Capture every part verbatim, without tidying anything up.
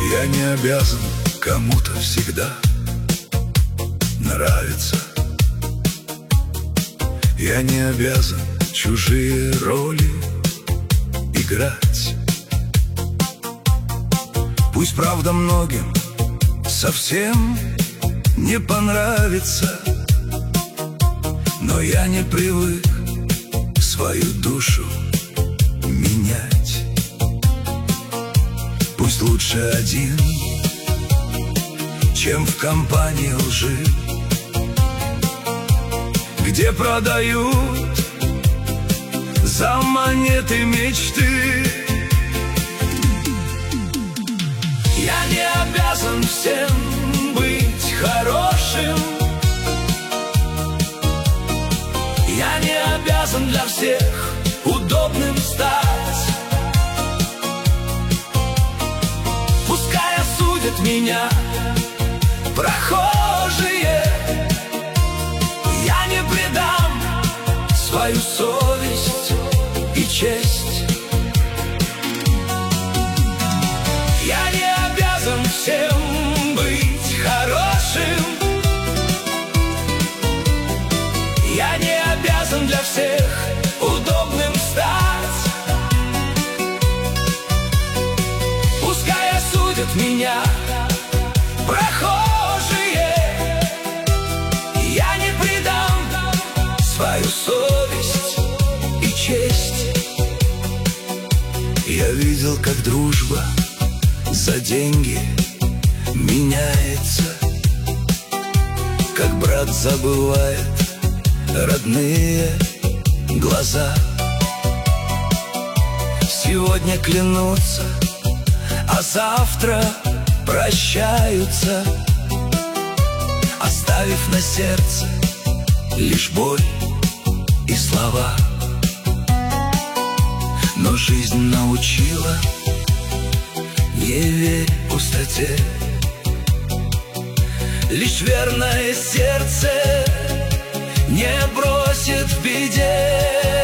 Я не обязан кому-то всегда нравиться. Я не обязан чужие роли играть. Пусть правда многим совсем не понравится, но я не привык свою душу менять. Пусть лучше один, чем в компании лжи, где продают за монеты мечты. Я не обязан всем быть хорошим. Я не обязан для всех удобным стать. Пускай осудят меня прохожие, я не предам свою совесть и честь. Я не обязан всем быть хорошим. Я не обязан для всех удобным стать. Пускай осудят меня прохожие, я не предам свою совесть и честь. Я видел, как дружба за деньги меняется, как брат забывает родные глаза. Сегодня клянутся, а завтра прощаются, оставив на сердце лишь боль и слова. Но жизнь научила: не верь пустоте, лишь верное сердце не бросит в беде.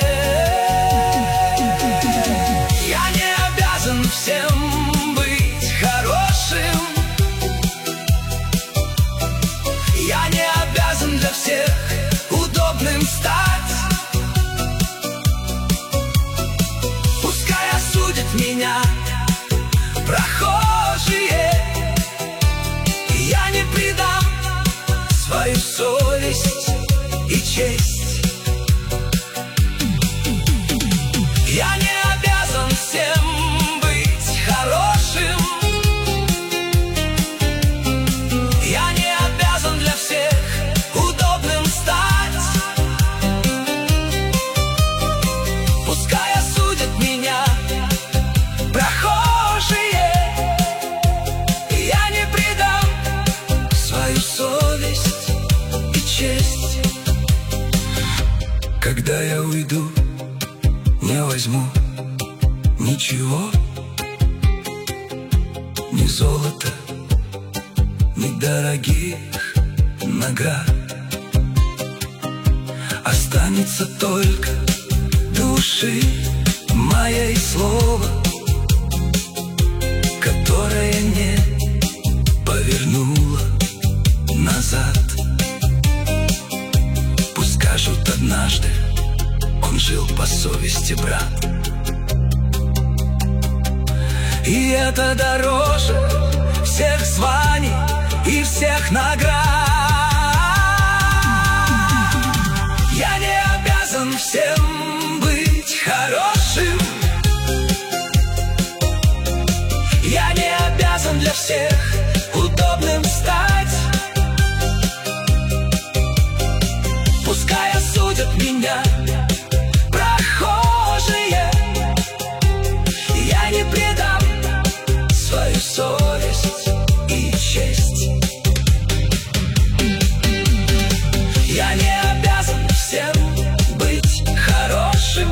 Я не обязан всем быть хорошим. Я не обязан для всех удобным стать. Пускай осудят меня прохожие, я не предам свою совесть и честь. Я не обязан всем быть хорошим. Я не обязан для всех удобным стать. Пускай осудят меня прохожие, я не предам свою совесть и честь. Когда я уйду, не возьму ничего, ни золота, ни дорогих наград. Останется только души моей слово, которое не повернуло назад. Пусть скажут однажды: он жил по совести, брат. И это дороже всех званий и всех наград. Я не обязан всем быть хорошим. Я не обязан для всех удобным стать. Пускай осудят меня прохожие, я не предам свою совесть и честь. Я не обязан всем быть хорошим.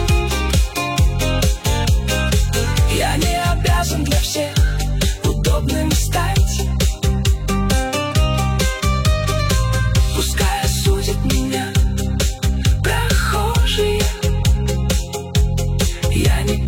Я не обязан для всех удобным стать. Пускай осудят меня прохожие, я не